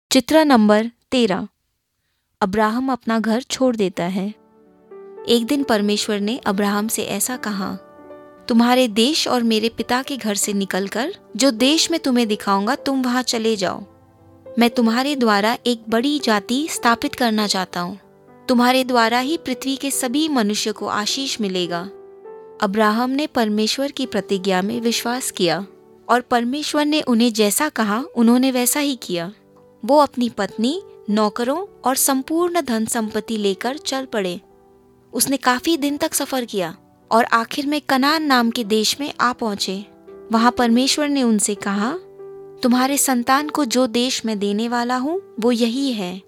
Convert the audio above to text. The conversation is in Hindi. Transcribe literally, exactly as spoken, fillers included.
चित्र नंबर तेरह। अब्राहम अपना घर छोड़ देता है। एक दिन परमेश्वर ने अब्राहम से ऐसा कहा, तुम्हारे देश और मेरे पिता के घर से निकलकर जो देश मैं तुम्हें दिखाऊंगा तुम वहां चले जाओ। मैं तुम्हारे द्वारा एक बड़ी जाति स्थापित करना चाहता हूँ। तुम्हारे द्वारा ही पृथ्वी के सभी मनुष्य को आशीष मिलेगा। अब्राहम ने परमेश्वर की प्रतिज्ञा में विश्वास किया और परमेश्वर ने उन्हें जैसा कहा उन्होंने वैसा ही किया। वो अपनी पत्नी, नौकरों और संपूर्ण धन संपत्ति लेकर चल पड़े। उसने काफी दिन तक सफर किया और आखिर में कनान नाम के देश में आ पहुंचे। वहां परमेश्वर ने उनसे कहा, तुम्हारे संतान को जो देश मैं देने वाला हूँ वो यही है।